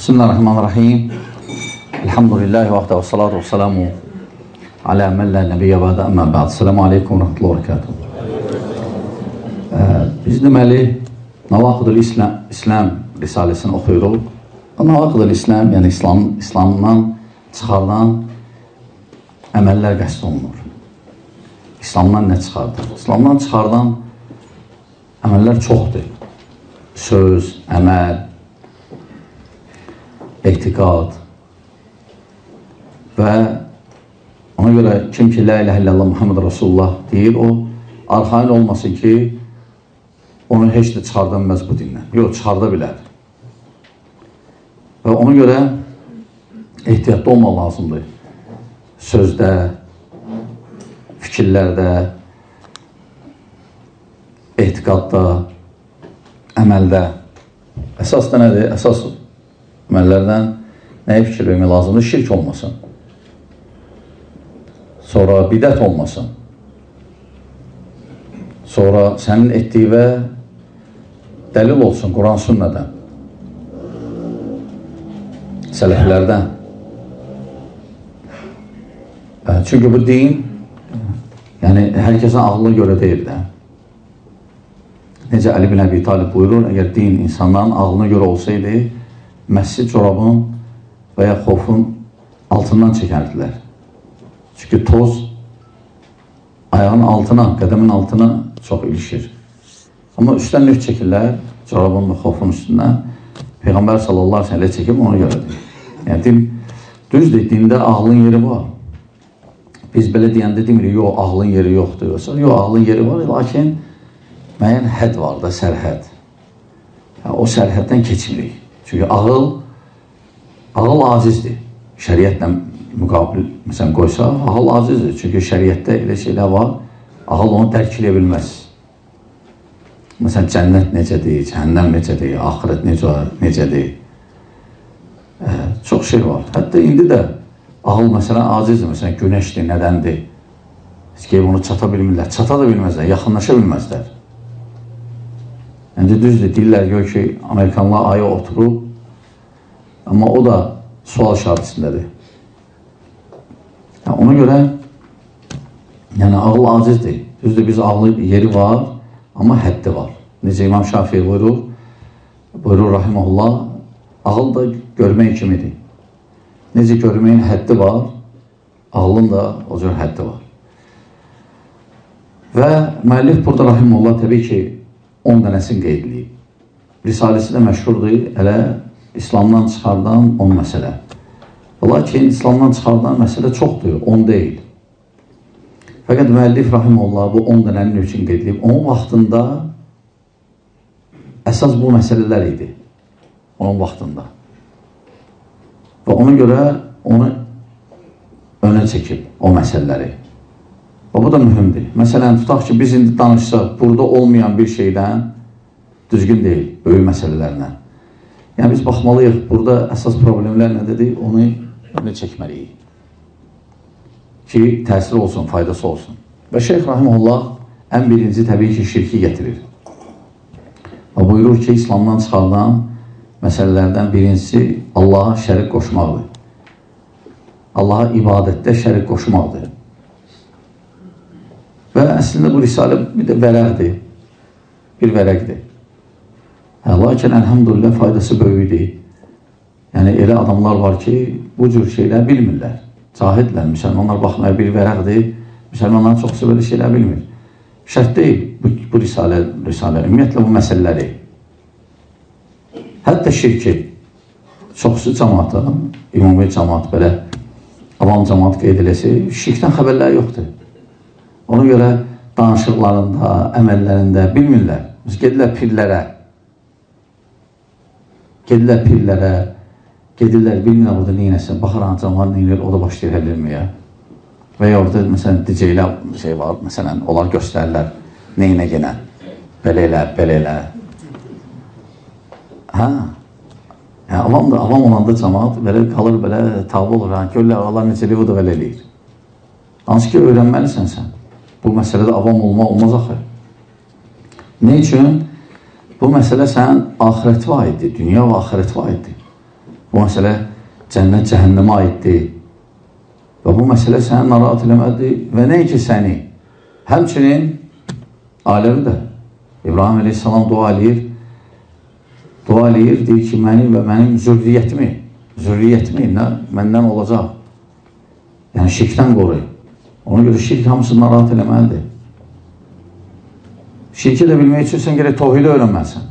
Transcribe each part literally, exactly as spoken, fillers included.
Bismillahirrahmanirrahim. Elhamdülillahi vaqtə və salatu və salamu alə mən lə nəbiyyə vədə əmmə bəd. Selamu aleykum və rəhmətullah və rəkatuhu. Biz deməli, Navaqidul İslam, İslam risaləsini oxuyuruq. Navaqidul İslam, yəni İslam, İslamdan çıxardan əməllər qəsd olunur. İslamdan nə çıxardır? İslamdan çıxardan əməllər çoxdur. Söz, əməl, etiqad və ona görə kim ki, la ilahe illallah Muhammed Rasulullah deyir, o arxain olmasın ki, onu heç də çıxarda bilməz bu dindən. Yox, çıxarda bilər. Və ona görə ehtiyatlı olmaq lazımdır. Sözdə, fikirlərdə, etiqadda, əməldə. Əsas da nədir? Əsas əməllərdən nəyə fikir vermək lazımdır? Şirk olmasın. Sonra bidət olmasın. Sonra sənin etdiyi və dəlil olsun Quran sünnədən. Sələflərdən. Çünki bu din, yəni hər kəsin ağlına görə deyil də. Necə Əli bin Əbi Talib buyurur, əgər din insanların ağlına görə olsaydı, məscid corabın və ya xofun altından çəkərdilər. Çünki toz ayağın altına, qədəmin altına çox ilişir. Amma üstdən növ çəkirlər, corabın və xofun üstündən. Peyğəmbər sallallahu aleyhi ve sellem çəkib ona görədir. Yəni, din, düzdür, dində ağlın yeri var. Biz belə deyəndə demirik, yox, ağlın yeri yoxdur. Yox, ağlın yeri var, lakin müəyyən hədd var da, sərhəd. Yəni, o sərhəddən keçmirik. Çünki ağıl, ağıl acizdir. Şəriətlə müqabil, məsələn, qoysa, ağıl acizdir. Çünki şəriətdə elə şeylər var, ağıl onu dərk edə bilməz. Məsələn, cənnət necədir, cəhənnəm necədir, axirət necədir. E, çox şey var. Hətta indi də ağıl, məsələn, acizdir. Məsələn, günəşdir, nədəndir. Heç ki, onu çata bilmirlər. Çata da bilməzlər, yaxınlaşa bilməzlər. Məncə düzdür, deyirlər ki, Amerikanlar aya oturub, amma o da sual şartısındadır. Yəni, ona görə, yəni, ağıl acizdir. Düzdür, biz ağlı yeri var, amma həddi var. Necə İmam Şafii buyurur, buyurur rahiməhullah, ağıl da görmək kimidir. Necə görməyin həddi var, ağlın da o cür həddi var. Və müəllif burada rahiməhullah təbii ki, on dənəsini qeyd edilib. Risaləsi də məşhurdur, elə İslamdan çıxardan on məsələ. Lakin İslamdan çıxardan məsələ çoxdur, on deyil. Fəqət müəllif rahiməhullah bu on dənənin üçün qeyd edilib. Onun vaxtında əsas bu məsələlər idi. Onun vaxtında. Və ona görə onu önə çəkib, o məsələləri. Və bu da mühümdir. Məsələn, tutaq ki, biz indi danışsaq, burada olmayan bir şeydən düzgün deyil, böyük məsələlərlə. Yəni, biz baxmalıyıq, burada əsas problemlər nədir, onu önə çəkməliyik. Ki, təsir olsun, faydası olsun. Və Şeyx Rahimullah ən birinci təbii ki, şirki gətirir. Və buyurur ki, İslamdan çıxardan məsələlərdən birincisi Allaha şərik qoşmaqdır. Allaha ibadətdə şərik qoşmaqdır. Və əslində bu risalə bir də vərəqdir. Bir vərəqdir. Hə, lakin əlhamdülillah faydası böyüdür. Yəni, elə adamlar var ki, bu cür şeylər bilmirlər. Cahidlər, müsəlmanlar baxmaya bir vərəqdir. Müsəlmanlar çoxsa belə şeylər bilmir. Şərt deyil bu, bu risalə, risalə, ümumiyyətlə bu məsələləri. Hətta şirki, çoxsu cəmaatı, ümumi cəmaat, belə avam cəmaat qeyd eləsi, şirkdən xəbərləri yoxdur. Ona görə danışıqlarında, əməllərində bilmirlər. Biz gedirlər pirlərə, gedirlər pirlərə, gedirlər, bilmirlər orada neynəsin, baxıran cəmaat neynir, o da başlayır əlirməyə. Və ya orada, məsələn, dicəylə şey var, məsələn, onlar göstərirlər, neynə genə, belə elə, belə elə. Hə, yəni, avam da, avam olanda cəmaat belə qalır, belə tabi olur, hə, görürlər, Allah necəliyi o da belə eləyir. Hansı ki, öyrənməlisən sən. Bu məsələdə avam olma olmaz axı. Ne üçün? Bu məsələ sənin axirəti aiddir, dünya və axirəti aiddir. Bu məsələ cənnət cəhənnəmə aiddir. Və bu məsələ səni narahat eləməlidir və nəinki səni, həmçinin aləvi də. İbrahim əleyhissalam dua eləyir, dua eləyir, deyir ki, mənim və mənim zürriyyətimi, zürriyyətimi məndən olacaq. Yəni şirkdən qoruyur. Ona görə şirk hamısını narahat eləməlidir. Şirki də bilmək üçün sən gərək tohidi öyrənməlisən.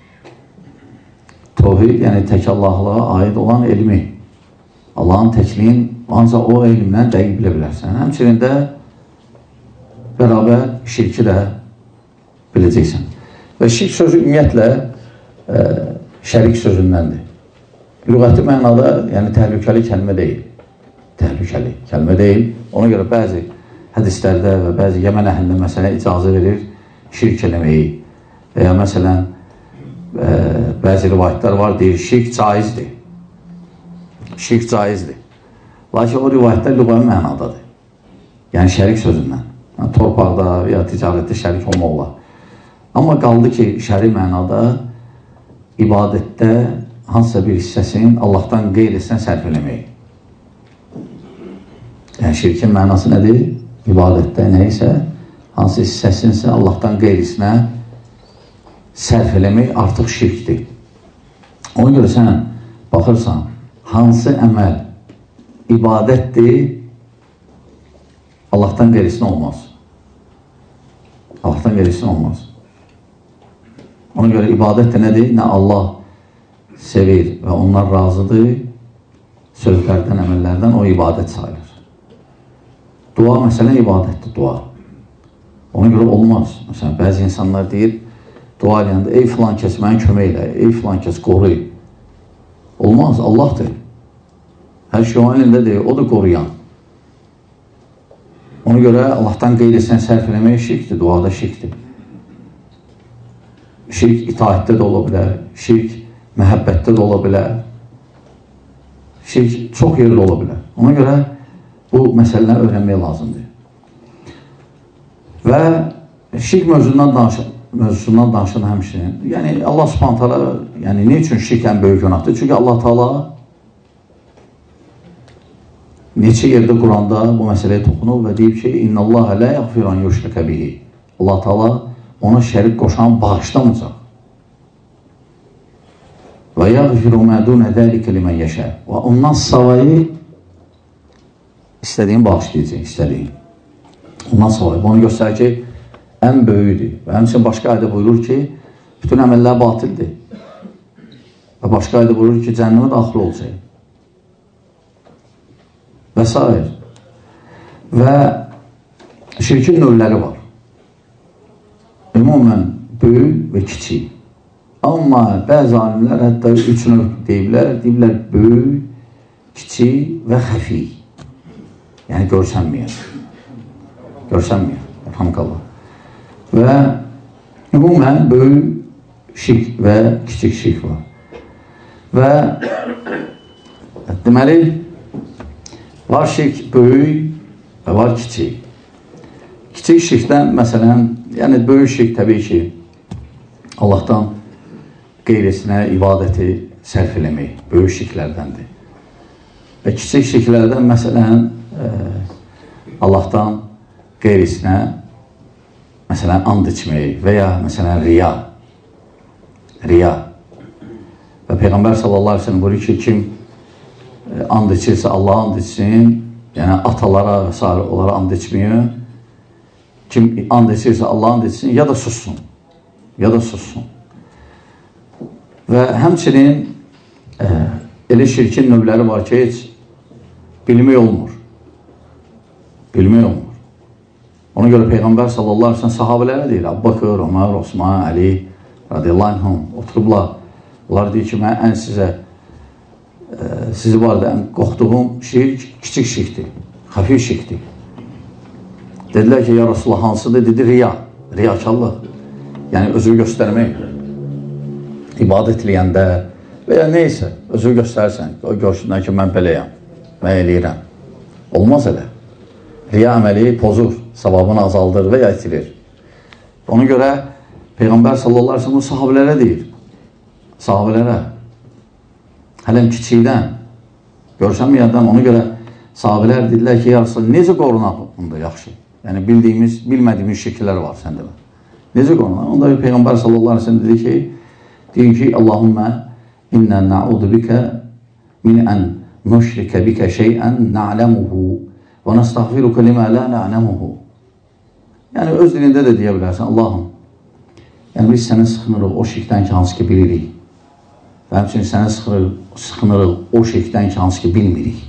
Tohid, yəni tək Allahlığa aid olan elmi. Allahın təkliyin ancaq o elmdən dəqiq bilə bilərsən. Həmçinin də bərabər şirki də biləcəksən. Və şirk sözü ümumiyyətlə e, şərik sözündəndir. Lüğəti mənada, yəni təhlükəli kəlmə deyil. Təhlükəli kəlmə deyil. Ona görə bəzi hədislərdə və bəzi Yəmən əhlində məsələn icazə verir şirk eləməyi. Və ya məsələn e, bəzi rivayətlər var, deyir şirk caizdir. Şirk caizdir. Lakin o rivayətlər lüğəvi mənadadır. Yəni şərik sözündən. Yəni, torpaqda və ya ticarətdə şərik olma olar. Amma qaldı ki, şərik mənada ibadətdə hansısa bir hissəsinin Allahdan qeyrisinə sərf eləməyi. Yəni şirkin mənası nədir? İbadətdə nə isə hansı hissəsinsə Allahdan qeyrisinə sərf eləmək artıq şirkdir. Ona görə sən baxırsan, hansı əməl ibadətdir, Allahdan qeyrisinə olmaz. Allahdan qeyrisinə olmaz. Ona görə ibadət də nədir? Nə Allah sevir və onlar razıdır, sözlərdən, əməllərdən o ibadət sayılır. Dua məsələn ibadətdir, dua. Ona görə olmaz. Məsələn, bəzi insanlar deyir, dua eləyəndə, ey filan kəs mənə kömək elə, ey filan kəs qoru. Olmaz, Allahdır. Hər şey onun elində deyil, o da qoruyan. Ona görə Allahdan qeyrisinə sərf eləmək şirkdir, duada şirkdir. Şirk itaətdə də ola bilər, şirk məhəbbətdə də ola bilər, şirk çox yerdə ola bilər. Ona görə bu məsələləri öyrənmək lazımdır. Və şirk mövzusundan danışan, mövzusundan danışan həmçinin, yəni Allah Subhanahu taala, yəni nə üçün şirk ən böyük günahdır? Çünki Allah Taala neçə yerdə Quranda bu məsələyə toxunub və deyib ki, İnnallaha la yaghfiru an yushraka bihi. Allah Taala ona şərik qoşan bağışlamayacaq. Və yaghfiru ma duna zalika limen yasha. Və ondan savayı istədiyin bağışlayacaq, istədiyin. Ondan savayı. Bunu göstərir ki, ən böyüdür. Və həmçinin başqa ayda buyurur ki, bütün əməllər batildir. Və başqa ayda buyurur ki, cəhənnəmə daxil olacaq. Və s. Və şirkin növləri var. Ümumən böyük və kiçik. Amma bəzi alimlər hətta üç növ deyiblər. Deyiblər böyük, kiçik və xəfi. Yəni görsənməyən. Görsənməyən. Elhamdülillah. Və ümumən böyük şirk və kiçik şirk var. Və deməli var şirk böyük və var kiçik. Kiçik şirkdən məsələn, yəni böyük şirk təbii ki Allahdan qeyrisinə ibadəti sərf eləmək böyük şirklərdəndir. Və kiçik şirklərdən məsələn e, Allahdan qeyrisinə məsələn and içmək və ya məsələn riya. Riya. Və Peyğəmbər sallallahu aleyhi ve sellem buyurur ki, kim e, and içirsə Allah and içsin, yəni atalara və s. onlara and içmiyor. Kim and içirsə Allah and içsin, ya da sussun. Ya da sussun. Və həmçinin e, elə şirkin növləri var ki, heç bilmək olmur. Bilmək olmur. Ona görə Peyğəmbər sallallahu aleyhi ve sellem sahabələrə deyir, Əbu-Bakır, Ömər, Osman, Əli radiyallahu anhum oturublar. Onlar deyir ki, mən ən sizə e, sizi var da ən qorxduğum şirk kiçik şirkdir, xəfif şirkdir. Dedilər ki, ya Rasulullah hansıdır? Dedi, riya, riyakarlıq. Yəni, özü göstərmək. İbadət eləyəndə və ya neysə, özü göstərsən, o görsünlər ki, mən beləyəm, mən eləyirəm. Olmaz elə. Riya əməli pozur, savabını azaldır və ya itirir. Ona görə Peyğəmbər sallallahu aleyhi ve sellem sahabələrə deyir. Sahabələrə. hələm kiçikdən, görsənməyədən, ona görə sahabilər dedilər ki, ya Rasulullah, necə qorunaq bunda yaxşı? Yəni, bildiyimiz, bilmədiyimiz şəkillər var səndə. Necə qorunaq? Onda Peyğəmbər sallallahu aleyhi ve sellem dedi ki, deyir ki, Allahümmə innə na'udu bikə min ən nüşrikə bikə şeyən na'ləmuhu və nəstəğfiruka limə lə na'ləmuhu. Yəni, öz dilində də deyə bilərsən, Allahım, yəni biz sənə sıxınırıq o şirkdən ki, hansı ki bilirik. Və həmçinin sənə sıxınırıq o şirkdən ki, hansı ki bilmirik.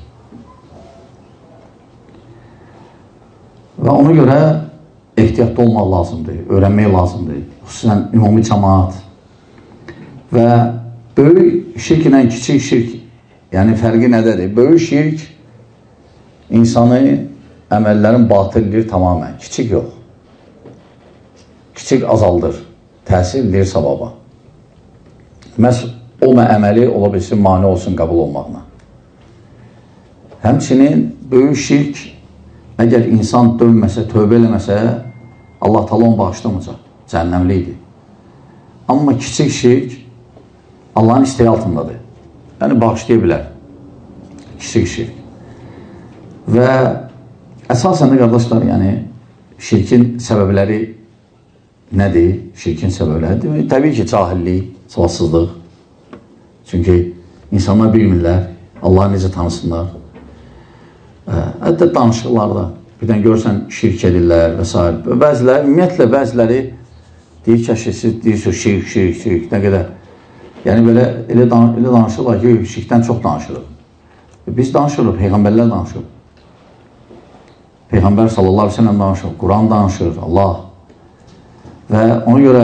Və ona görə ehtiyatlı olmaq lazımdır, öyrənmək lazımdır. Xüsusən ümumi cəmaat. Və böyük şirk ilə kiçik şirk, yəni fərqi nədədir? Böyük şirk insanı əməllərin batıldır tamamən, kiçik yox. Kiçik azaldır, təsir edir savaba. Məhz o əməli ola bilsin, mane olsun qəbul olmağına. Həmçinin böyük şirk, əgər insan dönməsə, tövbə eləməsə, Allah təala onu bağışlamayacaq, cəhənnəmli idi. Amma kiçik şirk Allahın isteği altındadır. Yəni, bağışlaya bilər. Kiçik şirk. Və əsasən də, qardaşlar, yəni, şirkin səbəbləri nədir? Şirkin səbəbləri? Təbii ki, cahillik, savadsızlıq. Çünki insanlar bilmirlər, Allahı necə tanısınlar. Hətta danışıqlarda birdən görsən şirk edirlər və s. Bəziləri, ümumiyyətlə bəziləri deyir ki, siz deyirsiniz şirk, şirk, şirk, nə qədər. Yəni, belə elə danışırlar ki, şirkdən çox danışırıq. Biz danışırıq, Peyğəmbərlər danışır. Peyğəmbər sallallahu aleyhi ve sellem danışır, Quran danışır, Allah. Və ona görə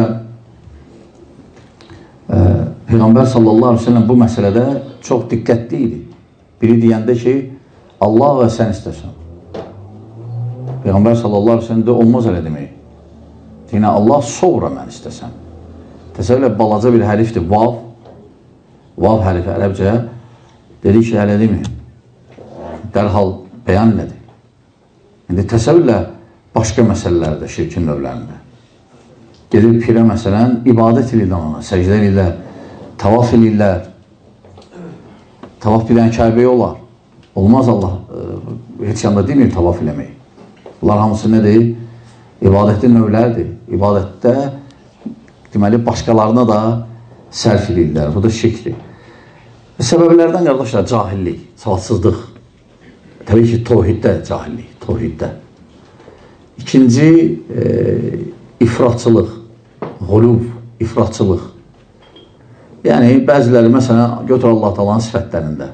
e, Peyğəmbər sallallahu aleyhi ve sellem bu məsələdə çox diqqətli idi. Biri deyəndə ki, Allah və sən istəsən. Peyğəmbər sallallahu aleyhi ve sellem də olmaz elə demək. Deyinə, Allah sonra mən istəsən. Təsəvvürlə, balaca bir hərifdir, vav. Vav hərifi ərəbcə dedi ki, hələ deməyim. Dərhal bəyan elədi. İndi təsəvvürlə, başqa məsələlərdə, şirkin növlərində. Gedir pirə məsələn, ibadət edirlər ona, səcdə edirlər, tavaf edirlər. Tavaf bilən Kəbəyə olar. Olmaz Allah, heç yanda demir tavaf eləmək. Bunlar hamısı nədir? İbadətin növləridir. İbadətdə deməli, başqalarına da sərf edirlər. Bu da şirkdir. Səbəblərdən, qardaşlar, cahillik, savadsızlıq. Təbii ki, tohiddə cahillik, tohiddə. İkinci, e, ifratçılıq,ğuluv, ifratçılıq. Yəni, bəziləri, məsələn, götür Allah Taala'nın sifətlərində.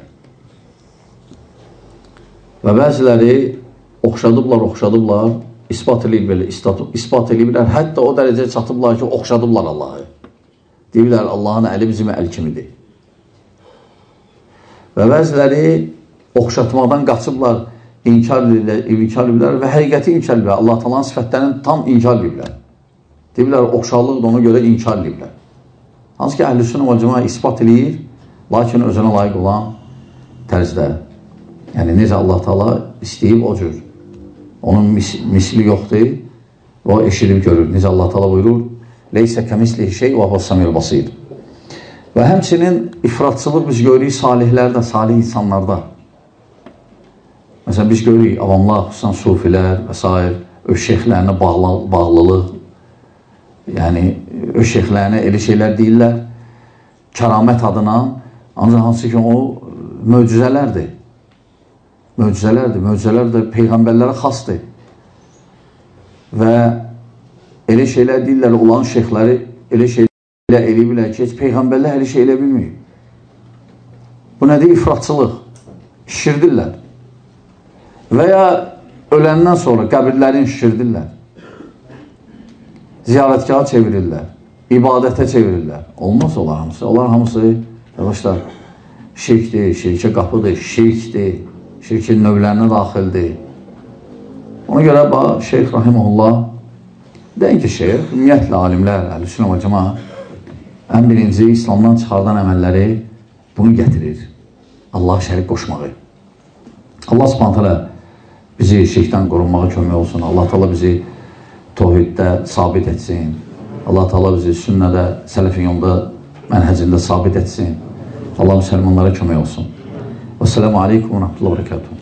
Və bəziləri oxşadıblar, oxşadıblar, ispat ediblər, ispat ediblər, hətta o dərəcəyə çatıblar ki, oxşadıblar Allahı. Deyirlər, Allahın əli bizim əl kimidir. Və bəziləri oxşatmaqdan qaçıblar, inkar edirlər və həqiqəti inkar edirlər. Allah Taala'nın sifətlərinin tam inkar edirlər. Deyirlər, oxşarlıq da ona görə inkar edirlər. Hansı ki, Əhl-i-Sünnə və Cəmaət ispat edir, lakin özünə layiq olan tərzdə. Yəni, necə Allah Taala istəyib o cür. Onun mis misli yoxdur və o eşidib görür. Necə Allah Taala buyurur, leysə kəmislihi şey və həvəs-səmiyul basir. Və həmçinin ifratçılıq biz görürük salihlərdə, salih insanlarda. Məsələn, biz görürük avamlar, xüsusən sufilər və s. öz şeyxlərinə bağlı, bağlılıq, yəni öz şeyxlərinə elə şeylər deyirlər, kəramət adına, ancaq hansı ki, o möcüzələrdir. Möcüzələrdir. Möcüzələr də peyğəmbərlərə xasdır. Və elə şeylər deyirlər, olan şeyxləri elə şeylər elə bilər ki, heç peyğəmbərlər elə şey elə bilməyib. Bu nədir? İfratçılıq. Şişirdirlər. Və ya öləndən sonra qəbirlərini şişirdirlər. Ziyarətgaha çevirirlər. İbadətə çevirirlər. Olmaz onlar hamısı. Onlar hamısı, yavaşlar, şirkdir, şirkə qapıdır, şirkdir. Şirkin növlərinə daxildir. Ona görə, bax, Şeyx Rahimullah, deyən ki, şeyx, ümumiyyətlə alimlər, Əhl-i-Sünnə və Cəmaət, ən birinci İslamdan çıxardan əməlləri bunu gətirir. Allah şərik qoşmağı. Allah Subhanahu taala bizi şirkdən qorunmağa kömək olsun. Allah Taala bizi tohiddə sabit etsin. Allah Taala bizi sünnədə, sələfin yolunda, mənhəcində sabit etsin. Allah müsəlmanlara kömək olsun. Vəssalamu aleykum və rəhmətullah və bərəkatuhu.